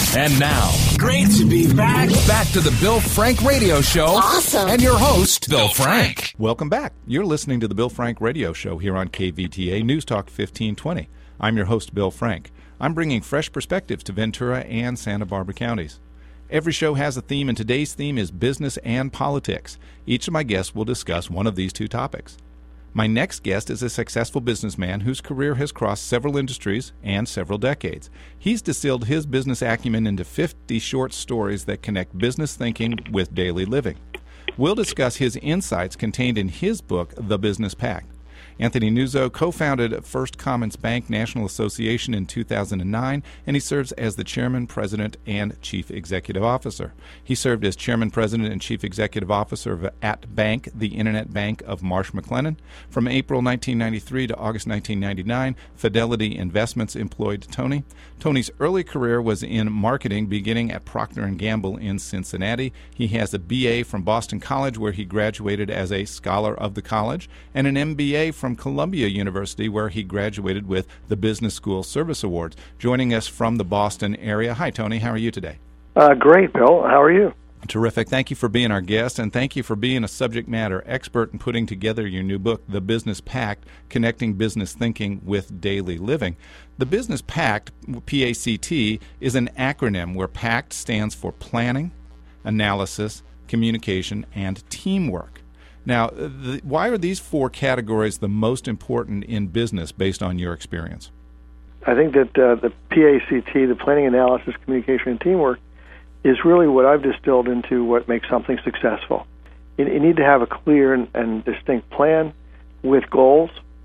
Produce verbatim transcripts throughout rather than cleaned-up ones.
And now, great to be back. Back to the Bill Frank Radio Show. Awesome. And your host, Bill Frank. Welcome back. You're listening to the Bill Frank Radio Show here on K V T A News Talk fifteen twenty. I'm your host, Bill Frank. I'm bringing fresh perspectives to Ventura and Santa Barbara counties. Every show has a theme, and today's theme is business and politics. Each of my guests will discuss one of these two topics. My next guest is a successful businessman whose career has crossed several industries and several decades. He's distilled his business acumen into fifty short stories that connect business thinking with daily living. We'll discuss his insights contained in his book, The Business Pact. Anthony Nuzzo co-founded First Commons Bank National Association in two thousand nine, and he serves as the chairman, president, and chief executive officer. He served as chairman, president, and chief executive officer of At Bank, the internet bank of Marsh McLennan. From April nineteen ninety-three to August nineteen ninety-nine, Fidelity Investments employed Tony. Tony's early career was in marketing, beginning at Procter and Gamble in Cincinnati. He has a B A from Boston College, where he graduated as a scholar of the college, and an M B A from Columbia University, where he graduated with the Business School Service Awards. Joining us from the Boston area. Hi, Tony. How are you today? Uh, great, Bill. How are you? Terrific. Thank you for being our guest, and thank you for being a subject matter expert in putting together your new book, The Business Pact, Connecting Business Thinking with Daily Living. The Business Pact, P A C T, is an acronym where PACT stands for planning, analysis, communication, and teamwork. Now, the, why are these four categories the most important in business based on your experience? I think that uh, the P A C T, the planning, analysis, communication, and teamwork, is really what I've distilled into what makes something successful. You, you need to have a clear and, and distinct plan with goals,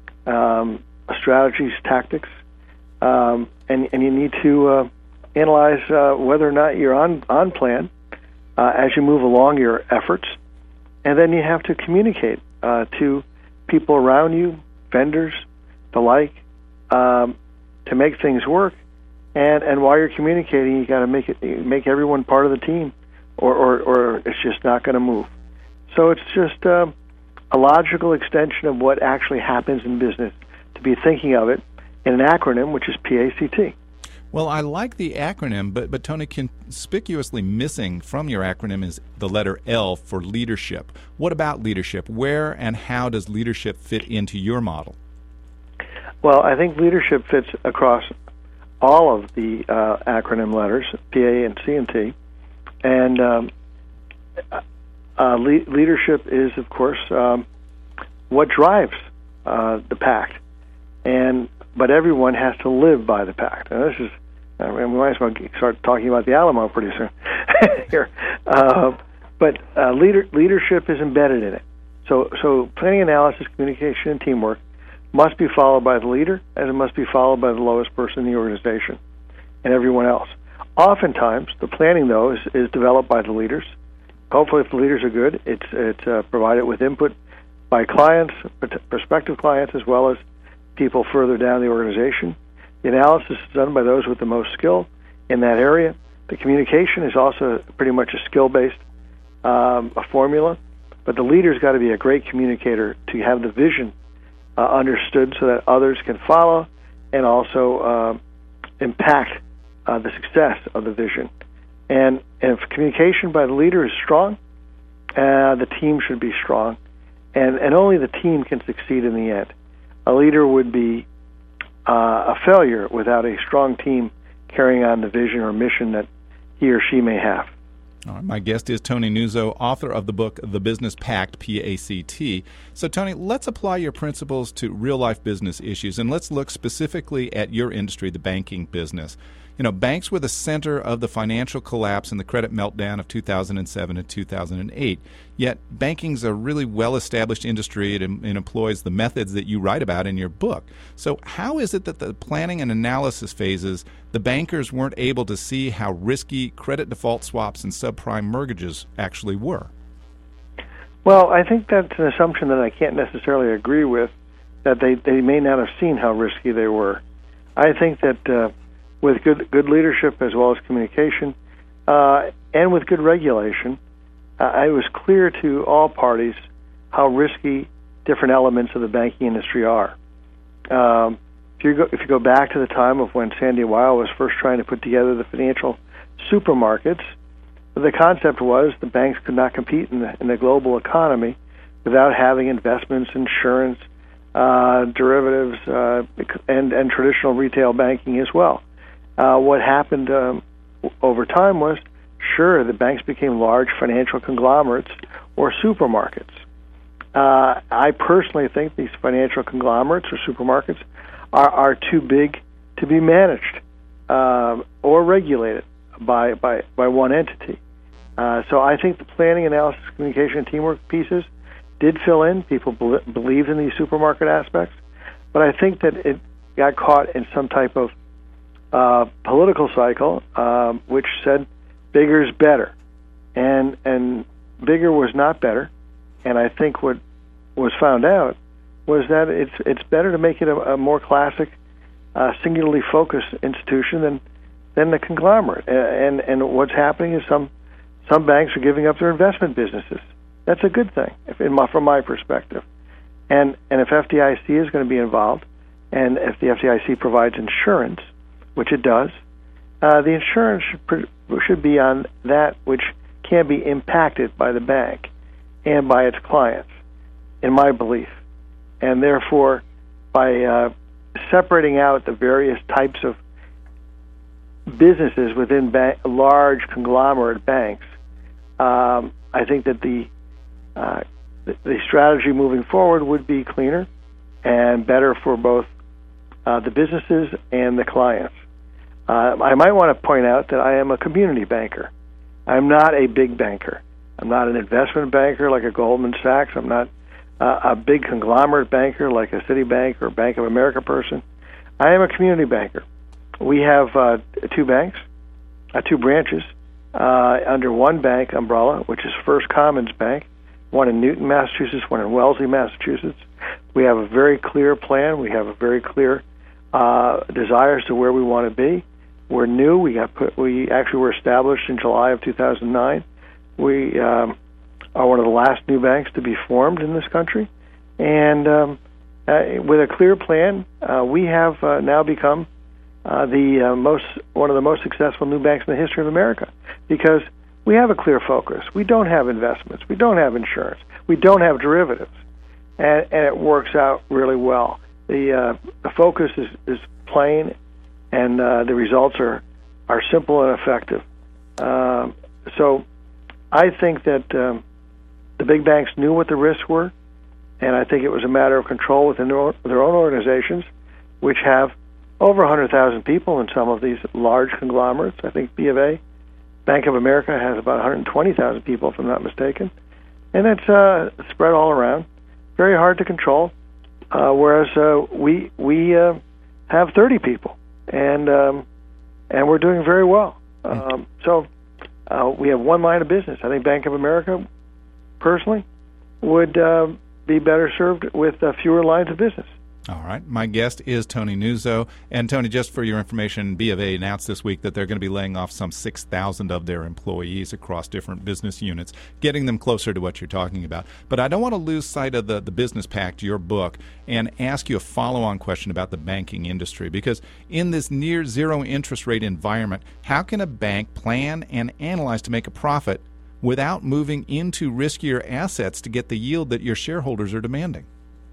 um, strategies, tactics, um, and, and you need to uh, analyze uh, whether or not you're on, on plan uh, as you move along your efforts. And then you have to communicate uh, to people around you, vendors, the like, um, to make things work. And and while you're communicating, you got to make it make everyone part of the team, or or, or it's just not going to move. So it's just uh, a logical extension of what actually happens in business to be thinking of it in an acronym, which is P A C T. Well, I like the acronym, but, but Tony, conspicuously missing from your acronym is the letter L for leadership. What about leadership? Where and how does leadership fit into your model? Well, I think leadership fits across all of the uh, acronym letters, P A and C and T. And um, uh, le- leadership is, of course, um, what drives uh, the pact. And but everyone has to live by the pact. And this is, I mean, we might as well start talking about the Alamo pretty soon here. Uh, but uh, leader, leadership is embedded in it. So, so planning, analysis, communication, and teamwork must be followed by the leader, as it must be followed by the lowest person in the organization and everyone else. Oftentimes, the planning, though, is, is developed by the leaders. Hopefully, if the leaders are good, it's, it's uh, provided with input by clients, prospective clients, as well as people further down the organization. The analysis is done by those with the most skill in that area. The communication is also pretty much a skill-based um, a formula, but the leader's got to be a great communicator to have the vision uh, understood so that others can follow and also uh, impact uh, the success of the vision. And, and if communication by the leader is strong, uh, the team should be strong, and, and only the team can succeed in the end. A leader would be uh, a failure without a strong team carrying on the vision or mission that he or she may have. All right, my guest is Tony Nuzzo, author of the book The Business Pact, P A C T. So, Tony, let's apply your principles to real-life business issues, and let's look specifically at your industry, the banking business. You know, banks were the center of the financial collapse and the credit meltdown of two thousand seven and two thousand eight. Yet, banking's a really well-established industry. It, it employs the methods that you write about in your book. So how is it that the planning and analysis phases, the bankers weren't able to see how risky credit default swaps and subprime mortgages actually were? Well, I think that's an assumption that I can't necessarily agree with, that they, they may not have seen how risky they were. I think that uh, with good good leadership as well as communication, uh, and with good regulation, uh, it was clear to all parties how risky different elements of the banking industry are. Um, if you go if you go back to the time of when Sandy Weill was first trying to put together the financial supermarkets. The concept was the banks could not compete in the, in the global economy without having investments, insurance, uh, derivatives, uh, and, and traditional retail banking as well. Uh, what happened um, over time was, sure, the banks became large financial conglomerates or supermarkets. Uh, I personally think these financial conglomerates or supermarkets are, are too big to be managed uh, or regulated by, by, by one entity. Uh, so I think the planning, analysis, communication, and teamwork pieces did fill in. People be- believed in these supermarket aspects. But I think that it got caught in some type of uh, political cycle uh, which said bigger is better. And, and bigger was not better. And I think what was found out was that it's it's better to make it a, a more classic, uh, singularly focused institution than than the conglomerate. And and what's happening is some some banks are giving up their investment businesses. That's a good thing, if in my, from my perspective. And and if F D I C is going to be involved, and if the F D I C provides insurance, which it does, uh, the insurance should should be on that which can be impacted by the bank and by its clients, in my belief. And therefore, by uh, separating out the various types of businesses within ba- large conglomerate banks, um, I think that the, uh, the the strategy moving forward would be cleaner and better for both uh, the businesses and the clients. Uh, I might want to point out that I am a community banker. I'm not a big banker. I'm not an investment banker like a Goldman Sachs. I'm not uh, a big conglomerate banker like a Citibank or Bank of America person. I am a community banker. We have uh, two banks, uh, two branches, uh, under one bank umbrella, which is First Commons Bank, one in Newton, Massachusetts, one in Wellesley, Massachusetts. We have a very clear plan. We have a very clear uh, desires to where we want to be. We're new. We got put, we actually were established in July of two thousand nine. We um, are one of the last new banks to be formed in this country, and um, uh, with a clear plan, uh, we have uh, now become uh, the uh, most one of the most successful new banks in the history of America because we have a clear focus. We don't have investments. We don't have insurance. We don't have derivatives, and, and it works out really well. The uh, the focus is, is plain, and uh, the results are are simple and effective. Uh, so. I think that um, the big banks knew what the risks were, and I think it was a matter of control within their own, their own organizations, which have over one hundred thousand people in some of these large conglomerates. I think B of A, Bank of America, has about one hundred twenty thousand people, if I'm not mistaken, and it's uh, spread all around. Very hard to control, uh, whereas uh, we we uh, have thirty people, and um, and we're doing very well. Um, so. Uh, we have one line of business. I think Bank of America, personally, would uh, be better served with uh, fewer lines of business. All right. My guest is Tony Nuzzo. And, Tony, just for your information, B of A announced this week that they're going to be laying off some six thousand of their employees across different business units, getting them closer to what you're talking about. But I don't want to lose sight of the, the Business Pact, your book, and ask you a follow-on question about the banking industry. Because in this near zero interest rate environment, how can a bank plan and analyze to make a profit without moving into riskier assets to get the yield that your shareholders are demanding?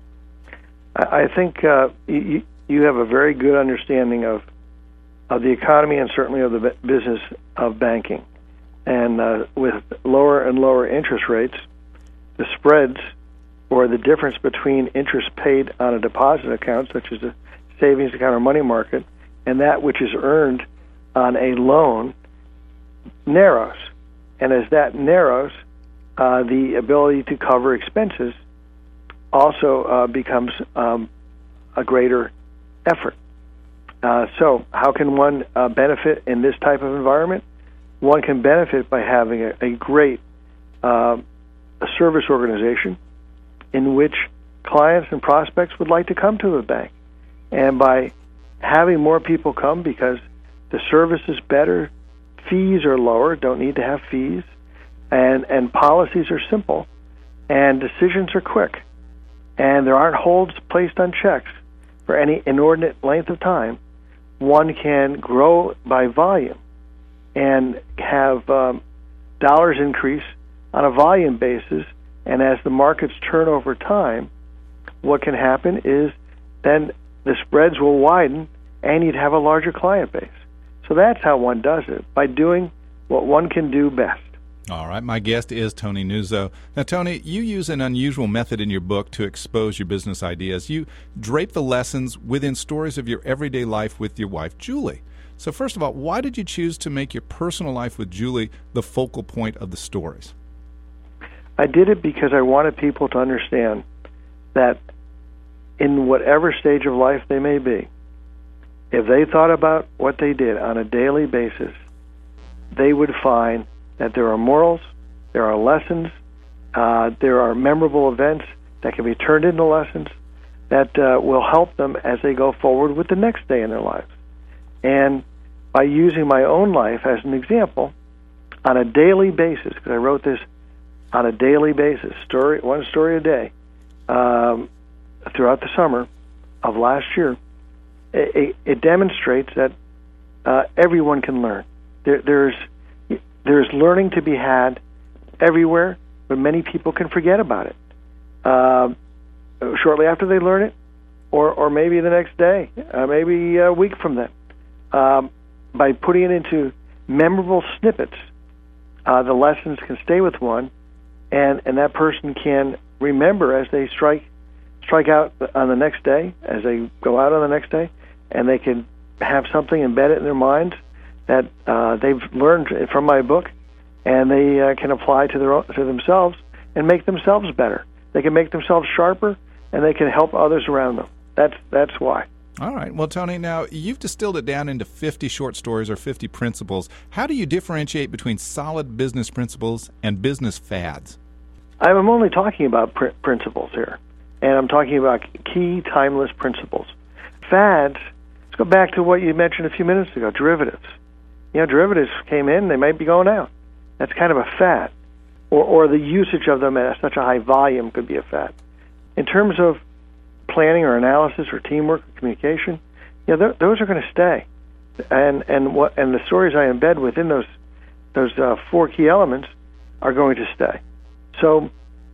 I think uh, you, you have a very good understanding of of the economy and certainly of the business of banking. And uh, with lower and lower interest rates, the spreads or the difference between interest paid on a deposit account, such as a savings account or money market, and that which is earned on a loan narrows. And as that narrows, uh, the ability to cover expenses also uh, becomes um, a greater effort. Uh, so how can one uh, benefit in this type of environment? One can benefit by having a, a great uh, a service organization in which clients and prospects would like to come to the bank. And by having more people come because the service is better, fees are lower, don't need to have fees, and, and policies are simple, and decisions are quick. And there aren't holds placed on checks for any inordinate length of time, one can grow by volume and have um, dollars increase on a volume basis. And as the markets turn over time, what can happen is then the spreads will widen and you'd have a larger client base. So that's how one does it, by doing what one can do best. All right, my guest is Tony Nuzzo. Now, Tony, you use an unusual method in your book to expose your business ideas. You drape the lessons within stories of your everyday life with your wife, Julie. So first of all, why did you choose to make your personal life with Julie the focal point of the stories? I did it because I wanted people to understand that in whatever stage of life they may be, if they thought about what they did on a daily basis, they would find that there are morals, there are lessons, uh, there are memorable events that can be turned into lessons that uh, will help them as they go forward with the next day in their lives. And by using my own life as an example, on a daily basis, because I wrote this on a daily basis, story one story a day, um, throughout the summer of last year, it, it demonstrates that uh, everyone can learn. There, there's there's learning to be had everywhere, but many people can forget about it uh, shortly after they learn it, or or maybe the next day, uh, maybe a week from then. Um, by putting it into memorable snippets, uh, the lessons can stay with one, and, and that person can remember as they strike strike out on the next day, as they go out on the next day, and they can have something embedded in their minds that uh, they've learned from my book, and they uh, can apply to their own, to themselves and make themselves better. They can make themselves sharper, and they can help others around them. That's that's why. All right. Well, Tony, now you've distilled it down into fifty short stories or fifty principles. How do you differentiate between solid business principles and business fads? I'm only talking about pr- principles here, and I'm talking about key timeless principles. Fads, let's go back to what you mentioned a few minutes ago, derivatives. You know, derivatives came in, they might be going out. That's kind of a fad. Or, or the usage of them at such a high volume could be a fad. In terms of planning or analysis or teamwork or communication, yeah, th- those are going to stay, and and what and the stories I embed within those those uh, four key elements are going to stay. So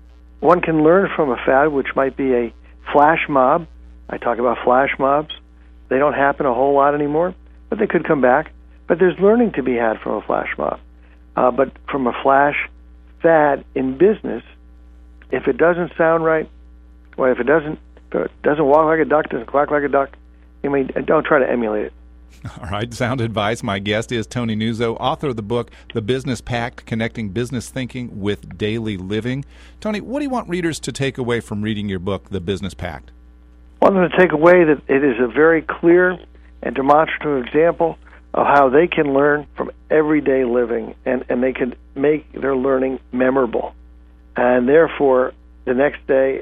one can learn from a fad, which might be a flash mob. I talk about flash mobs; they don't happen a whole lot anymore, but they could come back. But there's learning to be had from a flash mob. Uh, but from a flash fad in business, if it doesn't sound right, or if it doesn't If it doesn't walk like a duck, doesn't quack like a duck, I mean, don't try to emulate it. All right, sound advice. My guest is Tony Nuzzo, author of the book, The Business Pact, Connecting Business Thinking with Daily Living. Tony, what do you want readers to take away from reading your book, The Business Pact? I want them to take away that it is a very clear and demonstrative example of how they can learn from everyday living, and, and they can make their learning memorable. And therefore, the next day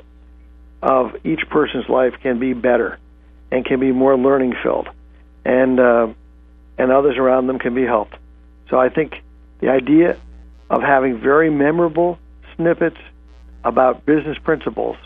of each person's life can be better and can be more learning filled, and uh, and others around them can be helped. So I think the idea of having very memorable snippets about business principles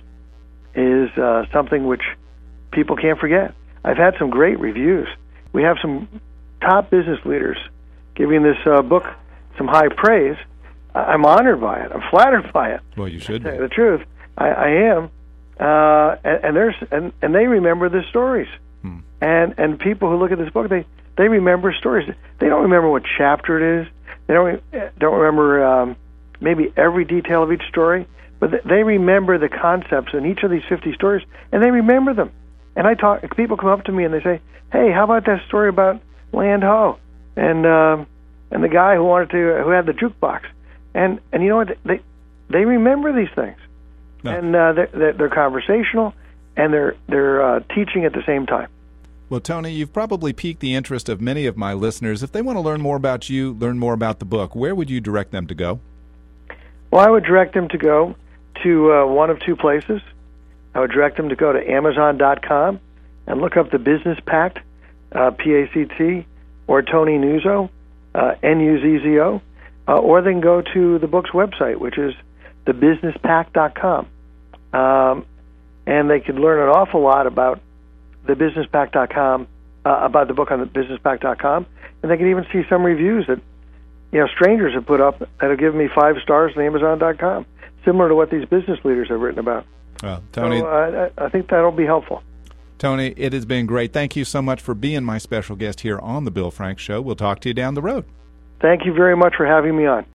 is uh, something which people can't forget. I've had some great reviews. We have some top business leaders giving this uh, book some high praise. I'm honored by it. I'm flattered by it. Well, you should To tell be. you the truth, I, I am. Uh, and, and there's and, and they remember the stories, hmm. and and people who look at this book, they they remember stories. They don't remember what chapter it is. They don't don't remember um, maybe every detail of each story, but they remember the concepts in each of these fifty stories, and they remember them. And I talk. People come up to me and they say, "Hey, how about that story about Land Ho and um, and the guy who wanted to who had the jukebox?" And and you know what? They they remember these things. No. And uh, they're, they're conversational, and they're they're uh, teaching at the same time. Well, Tony, you've probably piqued the interest of many of my listeners. If they want to learn more about you, learn more about the book, where would you direct them to go? Well, I would direct them to go to uh, one of two places. I would direct them to go to Amazon dot com and look up The Business Pact, uh, P A C T, or Tony Nuzzo, uh, N U Z Z O, uh, or they can go to the book's website, which is the business pact dot com. Um, and they could learn an awful lot about the business pact dot com, uh, about the book on the business pact dot com, and they can even see some reviews that you know, strangers have put up that have given me five stars on Amazon dot com, similar to what these business leaders have written about. Well, Tony, so, uh, I, I think that'll be helpful. Tony, it has been great. Thank you so much for being my special guest here on the Bill Frank Show. We'll talk to you down the road. Thank you very much for having me on.